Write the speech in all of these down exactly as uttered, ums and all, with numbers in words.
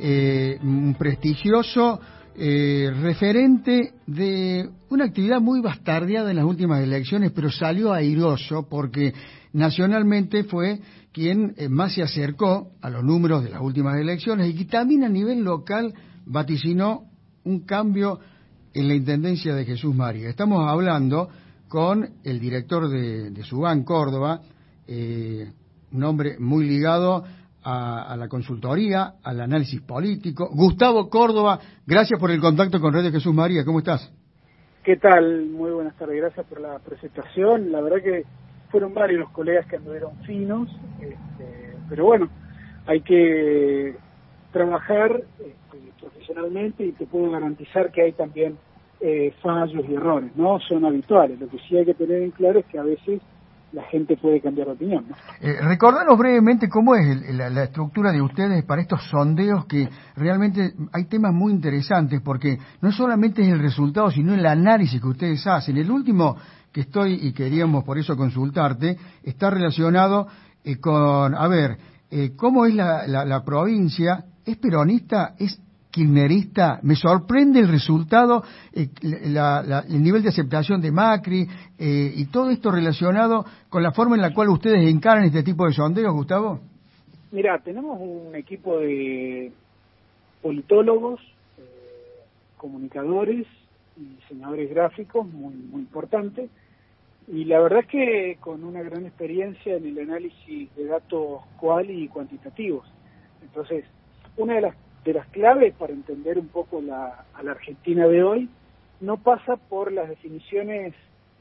eh, un prestigioso eh, referente de una actividad muy bastardeada en las últimas elecciones, pero salió airoso porque nacionalmente fue quien eh, más se acercó a los números de las últimas elecciones y que también a nivel local vaticinó un cambio en la intendencia de Jesús María. Estamos hablando con el director de, de Subán Córdoba, eh, un hombre muy ligado a, a la consultoría, al análisis político. Gustavo Córdoba, gracias por el contacto con Radio Jesús María. ¿Cómo estás? ¿Qué tal? Muy buenas tardes, gracias por la presentación. La verdad que fueron varios los colegas que anduvieron finos, este, pero bueno, hay que trabajar este, profesionalmente y te puedo garantizar que hay también eh, fallos y errores, ¿no? Son habituales. Lo que sí hay que tener en claro es que a veces la gente puede cambiar de opinión, ¿no? Eh, recordanos brevemente cómo es el, la, la estructura de ustedes para estos sondeos, que realmente hay temas muy interesantes, porque no solamente es el resultado, sino el análisis que ustedes hacen. El último que estoy, y queríamos por eso consultarte, está relacionado eh, con, a ver, eh, cómo es la, la, la provincia, ¿es peronista? ¿Es kirchnerista? Me sorprende el resultado, eh, la, la, el nivel de aceptación de Macri eh, y todo esto relacionado con la forma en la cual ustedes encaran este tipo de sondeos, Gustavo. Mira, tenemos un equipo de politólogos, eh, comunicadores y diseñadores gráficos muy, muy importante, y la verdad es que con una gran experiencia en el análisis de datos cuali y cuantitativos. Entonces, una de las de las claves para entender un poco la, a la Argentina de hoy no pasa por las definiciones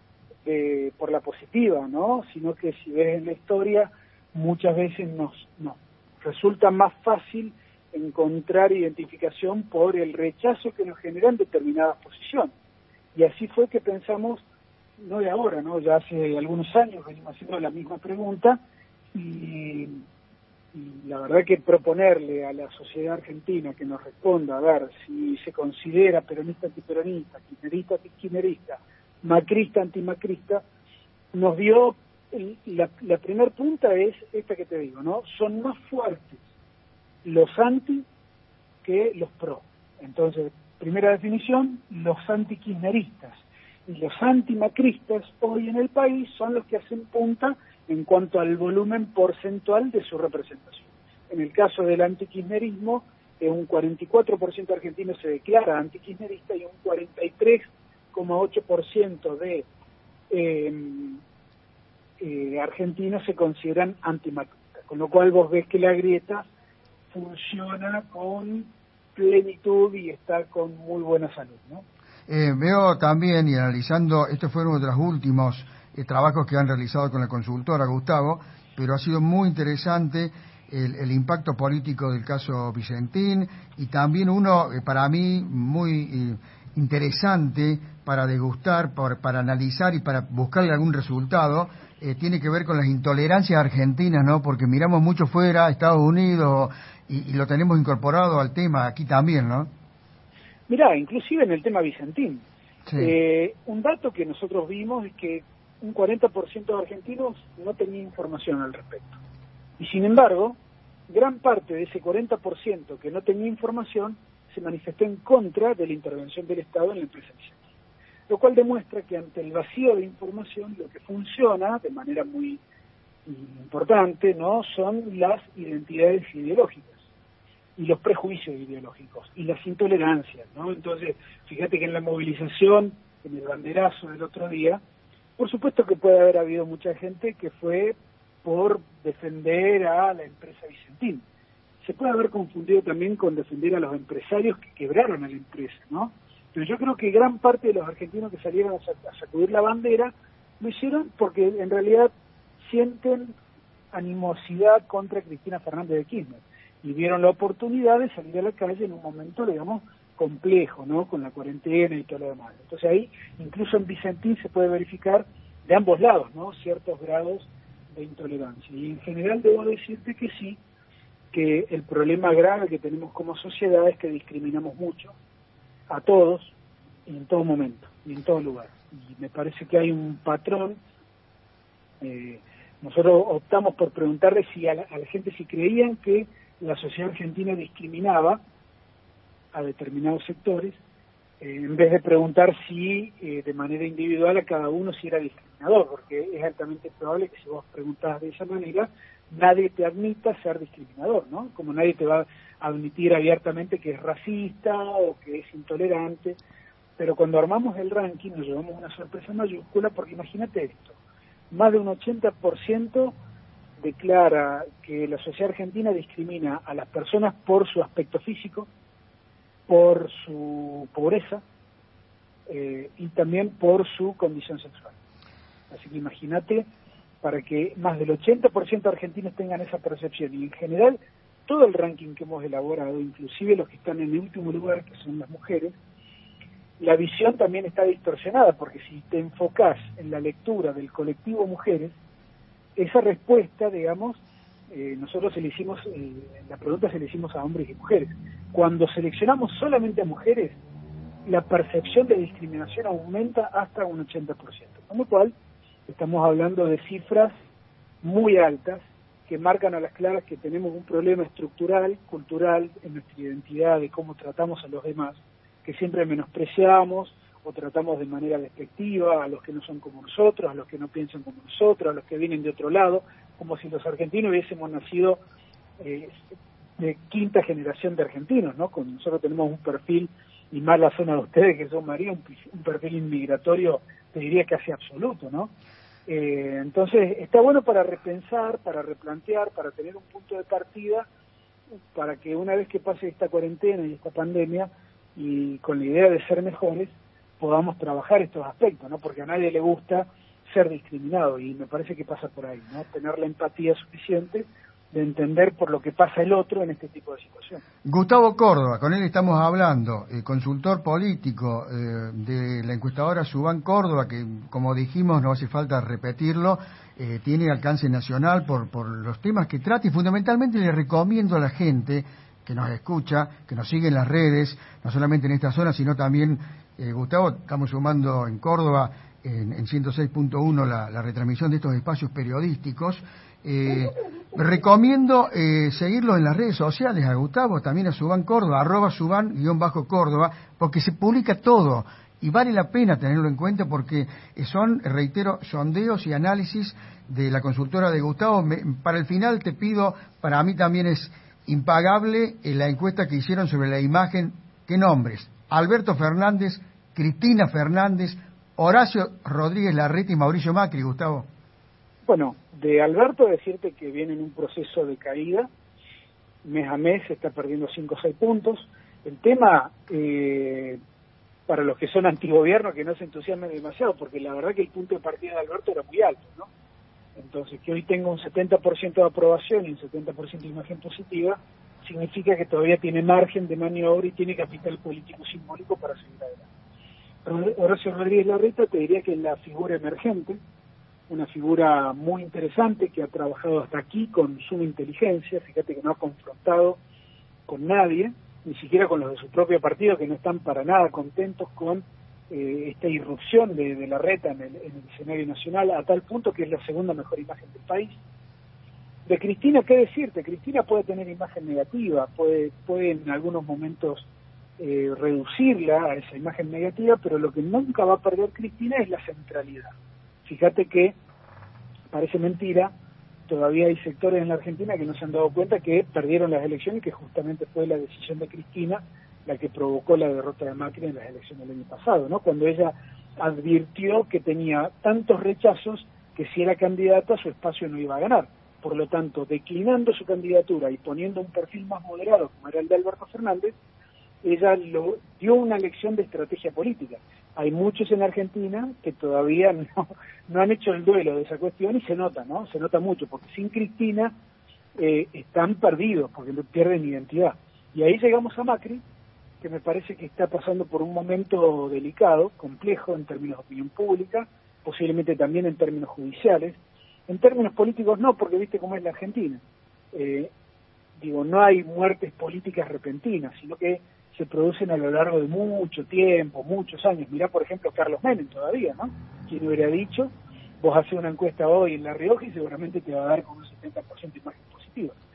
eh, por la positiva, ¿no? Sino que si ves en la historia muchas veces nos, nos resulta más fácil encontrar identificación por el rechazo que nos generan determinadas posiciones. Y así fue que pensamos, no de ahora, ¿no? Ya hace algunos años venimos haciendo la misma pregunta y Y la verdad que proponerle a la sociedad argentina que nos responda a ver si se considera peronista antiperonista, kirchnerista antikirchnerista, macrista antimacrista, nos dio, el, la, la primer punta es esta que te digo, ¿no? Son más fuertes los anti que los pro. Entonces, primera definición, los antikirchneristas y los antimacristas hoy en el país son los que hacen punta en cuanto al volumen porcentual de su representación. En el caso del antikirchnerismo, eh, un cuarenta y cuatro por ciento argentino se declara antikirchnerista y un cuarenta y tres coma ocho por ciento de eh, eh, argentinos se consideran antimacristas, con lo cual vos ves que la grieta funciona con plenitud y está con muy buena salud, ¿no? Eh, veo también, y analizando, este fue uno de los últimos eh, trabajos que han realizado con la consultora, Gustavo, pero ha sido muy interesante el, el impacto político del caso Vicentín, y también uno, eh, para mí, muy eh, interesante para degustar, por, para analizar y para buscarle algún resultado, eh, tiene que ver con las intolerancias argentinas, ¿no? Porque miramos mucho fuera, Estados Unidos, y, y lo tenemos incorporado al tema aquí también, ¿no? Mirá, inclusive en el tema Vicentín, sí. eh, un dato que nosotros vimos es que un cuarenta por ciento de argentinos no tenía información al respecto. Y sin embargo, gran parte de ese cuarenta por ciento que no tenía información se manifestó en contra de la intervención del Estado en la empresa Vicentín. Lo cual demuestra que ante el vacío de información lo que funciona de manera muy importante, ¿no?, son las identidades ideológicas y los prejuicios ideológicos y las intolerancias, ¿no? Entonces, fíjate que en la movilización, en el banderazo del otro día, por supuesto que puede haber habido mucha gente que fue por defender a la empresa Vicentín. Se puede haber confundido también con defender a los empresarios que quebraron a la empresa, ¿no? Pero yo creo que gran parte de los argentinos que salieron a sacudir la bandera lo hicieron porque en realidad sienten animosidad contra Cristina Fernández de Kirchner y vieron la oportunidad de salir a la calle en un momento, digamos, complejo, ¿no?, con la cuarentena y todo lo demás. Entonces ahí, incluso en Vicentín se puede verificar de ambos lados, ¿no?, ciertos grados de intolerancia. Y en general debo decirte que sí, que el problema grave que tenemos como sociedad es que discriminamos mucho a todos y en todo momento y en todo lugar. Y me parece que hay un patrón. Eh, nosotros optamos por preguntarle si a la, a la gente si creían que la sociedad argentina discriminaba a determinados sectores, eh, en vez de preguntar si eh, de manera individual a cada uno si era discriminador, porque es altamente probable que si vos preguntás de esa manera, nadie te admita ser discriminador, ¿no? Como nadie te va a admitir abiertamente que es racista o que es intolerante, pero cuando armamos el ranking nos llevamos una sorpresa mayúscula, porque imagínate esto, más de un ochenta por ciento declara que la sociedad argentina discrimina a las personas por su aspecto físico, por su pobreza eh, y también por su condición sexual. Así que imagínate, para que más del ochenta por ciento de argentinos tengan esa percepción, y en general todo el ranking que hemos elaborado, inclusive los que están en el último lugar, que son las mujeres, la visión también está distorsionada, porque si te enfocás en la lectura del colectivo mujeres, esa respuesta, digamos, eh, nosotros se le hicimos, eh, la pregunta se le hicimos a hombres y mujeres. Cuando seleccionamos solamente a mujeres, la percepción de discriminación aumenta hasta un ochenta por ciento, con lo cual estamos hablando de cifras muy altas que marcan a las claras que tenemos un problema estructural, cultural, en nuestra identidad, de cómo tratamos a los demás, que siempre menospreciamos o tratamos de manera despectiva a los que no son como nosotros, a los que no piensan como nosotros, a los que vienen de otro lado, como si los argentinos hubiésemos nacido eh, de quinta generación de argentinos, ¿no? Con nosotros tenemos un perfil, y más la zona de ustedes que son María, un, un perfil inmigratorio, te diría casi absoluto, ¿no? Eh, entonces, está bueno para repensar, para replantear, para tener un punto de partida, para que una vez que pase esta cuarentena y esta pandemia, y con la idea de ser mejores, podamos trabajar estos aspectos, ¿no? Porque a nadie le gusta ser discriminado, y me parece que pasa por ahí, ¿no? Tener la empatía suficiente de entender por lo que pasa el otro en este tipo de situaciones. Gustavo Córdoba, con él estamos hablando, eh, consultor político eh, de la encuestadora Subán Córdoba, que como dijimos, no hace falta repetirlo, eh, tiene alcance nacional por, por los temas que trata, y fundamentalmente le recomiendo a la gente que nos escucha, que nos sigue en las redes, no solamente en esta zona, sino también, eh, Gustavo, estamos sumando en Córdoba, en, en ciento seis punto uno, la, la retransmisión de estos espacios periodísticos. Eh, recomiendo eh, seguirlo en las redes sociales a Gustavo, también a Subán Córdoba, arroba Subán guión bajo Córdoba, porque se publica todo y vale la pena tenerlo en cuenta, porque son, reitero, sondeos y análisis de la consultora de Gustavo. Me, para el final te pido, para mí también es impagable eh, la encuesta que hicieron sobre la imagen. ¿Qué nombres? Alberto Fernández, Cristina Fernández, Horacio Rodríguez Larreta y Mauricio Macri, Gustavo. Bueno, de Alberto decirte que viene en un proceso de caída, mes a mes está perdiendo cinco o seis puntos. El tema, eh, para los que son antigobierno, que no se entusiasmen demasiado, porque la verdad que el punto de partida de Alberto era muy alto, ¿no? Entonces, que hoy tenga un setenta por ciento de aprobación y un setenta por ciento de imagen positiva, significa que todavía tiene margen de maniobra y tiene capital político simbólico para seguir adelante. Horacio Rodríguez Larreta, te diría que es la figura emergente, una figura muy interesante que ha trabajado hasta aquí con suma inteligencia. Fíjate que no ha confrontado con nadie, ni siquiera con los de su propio partido, que no están para nada contentos con eh, esta irrupción de, de Larreta en el, en el escenario nacional, a tal punto que es la segunda mejor imagen del país. De Cristina, ¿qué decirte? Cristina puede tener imagen negativa, puede, puede en algunos momentos eh, reducirla a esa imagen negativa, pero lo que nunca va a perder Cristina es la centralidad. Fíjate que, parece mentira, todavía hay sectores en la Argentina que no se han dado cuenta que perdieron las elecciones y que justamente fue la decisión de Cristina la que provocó la derrota de Macri en las elecciones del año pasado, ¿no? Cuando ella advirtió que tenía tantos rechazos que si era candidata su espacio no iba a ganar. Por lo tanto, declinando su candidatura y poniendo un perfil más moderado como era el de Alberto Fernández, ella lo, dio una lección de estrategia política. Hay muchos en Argentina que todavía no, no han hecho el duelo de esa cuestión y se nota, ¿no? Se nota mucho, porque sin Cristina eh, están perdidos, porque pierden identidad. Y ahí llegamos a Macri, que me parece que está pasando por un momento delicado, complejo en términos de opinión pública, posiblemente también en términos judiciales. En términos políticos no, porque viste cómo es la Argentina. Eh, digo, no hay muertes políticas repentinas, sino que se producen a lo largo de mucho tiempo, muchos años. Mirá, por ejemplo, Carlos Menem todavía, ¿no? Quien hubiera dicho, vos haces una encuesta hoy en La Rioja y seguramente te va a dar con un setenta por ciento de imagen positiva.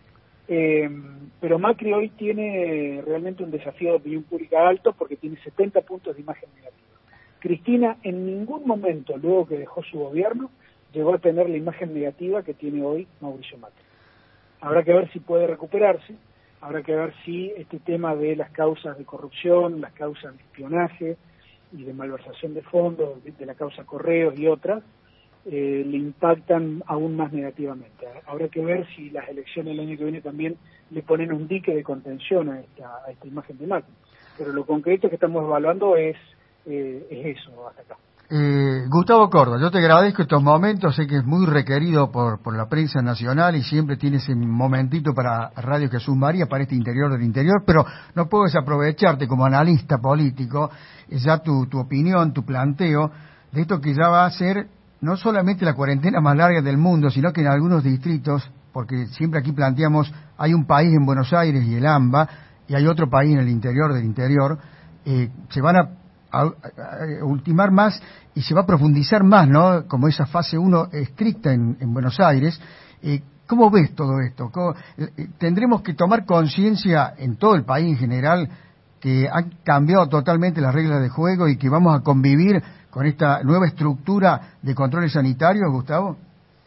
Eh, pero Macri hoy tiene realmente un desafío de opinión pública alto porque tiene setenta puntos de imagen negativa. Cristina en ningún momento, luego que dejó su gobierno, llegó a tener la imagen negativa que tiene hoy Mauricio Macri. Habrá que ver si puede recuperarse, habrá que ver si este tema de las causas de corrupción, las causas de espionaje y de malversación de fondos, de la causa Correos y otras, eh, le impactan aún más negativamente. Habrá que ver si las elecciones del año que viene también le ponen un dique de contención a esta, a esta imagen de Macri. Pero lo concreto que estamos evaluando es, eh, es eso hasta acá. Eh, Gustavo Córdoba, yo te agradezco estos momentos, sé que es muy requerido por, por la prensa nacional y siempre tiene ese momentito para Radio Jesús María, para este interior del interior, pero no puedo desaprovecharte como analista político, ya tu, tu opinión, tu planteo de esto que ya va a ser no solamente la cuarentena más larga del mundo, sino que en algunos distritos, porque siempre aquí planteamos, hay un país en Buenos Aires y el AMBA, y hay otro país en el interior del interior, eh, se van a A, a, a ultimar más y se va a profundizar más, ¿no? Como esa fase uno estricta en, en Buenos Aires. Eh, ¿Cómo ves todo esto? ¿Cómo, eh, tendremos que tomar conciencia en todo el país en general que han cambiado totalmente las reglas de juego y que vamos a convivir con esta nueva estructura de controles sanitarios, Gustavo?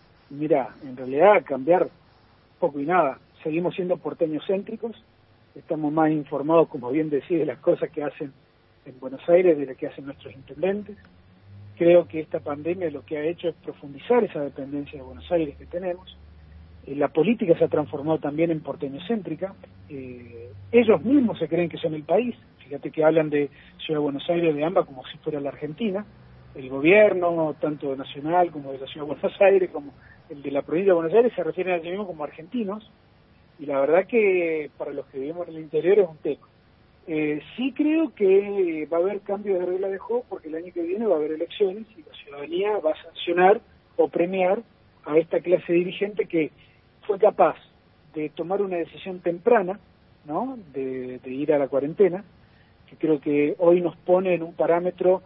Mira, en realidad cambiar poco y nada. Seguimos siendo porteños céntricos, estamos más informados, como bien decís, de las cosas que hacen en Buenos Aires de lo que hacen nuestros intendentes. Creo que esta pandemia lo que ha hecho es profundizar esa dependencia de Buenos Aires que tenemos. Eh, la política se ha transformado también en porteñocéntrica. Eh, ellos mismos se creen que son el país. Fíjate que hablan de Ciudad de Buenos Aires, de ambas, como si fuera la Argentina. El gobierno, tanto nacional como de la Ciudad de Buenos Aires, como el de la provincia de Buenos Aires, se refieren a sí mismos como argentinos. Y la verdad que para los que vivimos en el interior es un teco. Eh, sí creo que va a haber cambio de regla de juego porque el año que viene va a haber elecciones y la ciudadanía va a sancionar o premiar a esta clase dirigente que fue capaz de tomar una decisión temprana, ¿no? De, de ir a la cuarentena, que creo que hoy nos pone en un parámetro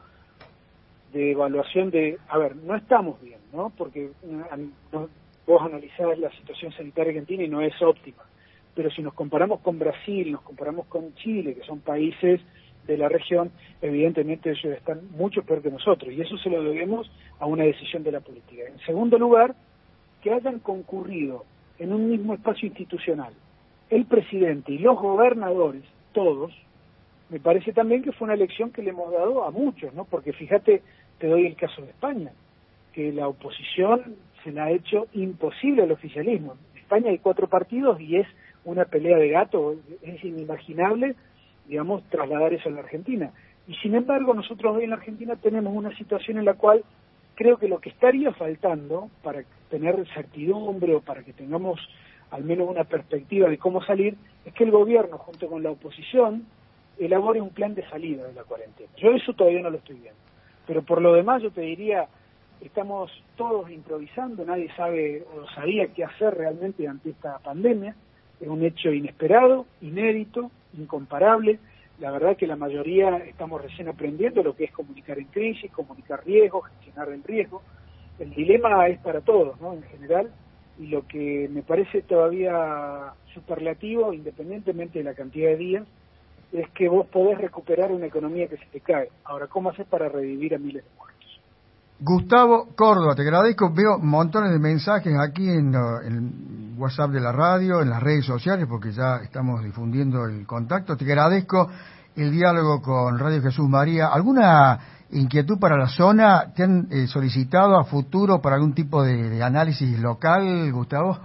de evaluación de, a ver, no estamos bien, ¿no? Porque no, vos analizás la situación sanitaria argentina y no es óptima. Pero si nos comparamos con Brasil, nos comparamos con Chile, que son países de la región, evidentemente ellos están mucho peor que nosotros, y eso se lo debemos a una decisión de la política. En segundo lugar, que hayan concurrido en un mismo espacio institucional el presidente y los gobernadores, todos, me parece también que fue una elección que le hemos dado a muchos, ¿no? Porque fíjate, te doy el caso de España, que la oposición se la ha hecho imposible al oficialismo. En España hay cuatro partidos y es una pelea de gato, es inimaginable, digamos, trasladar eso a la Argentina. Y sin embargo, nosotros hoy en la Argentina tenemos una situación en la cual creo que lo que estaría faltando para tener certidumbre o para que tengamos al menos una perspectiva de cómo salir, es que el gobierno, junto con la oposición, elabore un plan de salida de la cuarentena. Yo eso todavía no lo estoy viendo. Pero por lo demás, yo te diría, estamos todos improvisando, nadie sabe o sabía qué hacer realmente ante esta pandemia. Es un hecho inesperado, inédito, incomparable. La verdad que la mayoría estamos recién aprendiendo lo que es comunicar en crisis, comunicar riesgos, gestionar el riesgo. El dilema es para todos, ¿no? En general, y lo que me parece todavía superlativo, independientemente de la cantidad de días, es que vos podés recuperar una economía que se te cae. Ahora, ¿cómo haces para revivir a miles de muertos? Gustavo Córdoba, te agradezco, veo montones de mensajes aquí en, en WhatsApp de la radio, en las redes sociales, porque ya estamos difundiendo el contacto. Te agradezco el diálogo con Radio Jesús María. ¿Alguna inquietud para la zona? ¿Te han eh, solicitado a futuro para algún tipo de, de análisis local, Gustavo?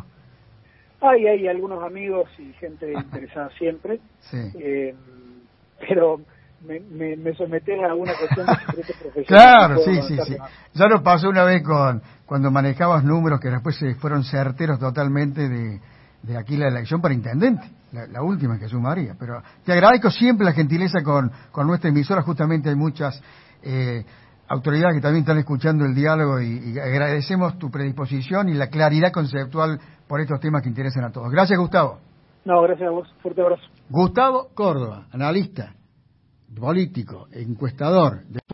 Hay, hay algunos amigos y gente interesada siempre, sí. eh, pero... Me, me, me sometés a una cuestión de secreto profesional. Claro, sí, sí, sí. Ya lo pasó una vez con cuando manejabas números que después se fueron certeros totalmente de, de aquí la elección para intendente, la, la última en Jesús María. Pero te agradezco siempre la gentileza con, con nuestra emisora. Justamente hay muchas eh, autoridades que también están escuchando el diálogo y, y agradecemos tu predisposición y la claridad conceptual por estos temas que interesan a todos. Gracias, Gustavo. No, gracias a vos. Fuerte abrazo. Gustavo Córdoba, analista político, encuestador.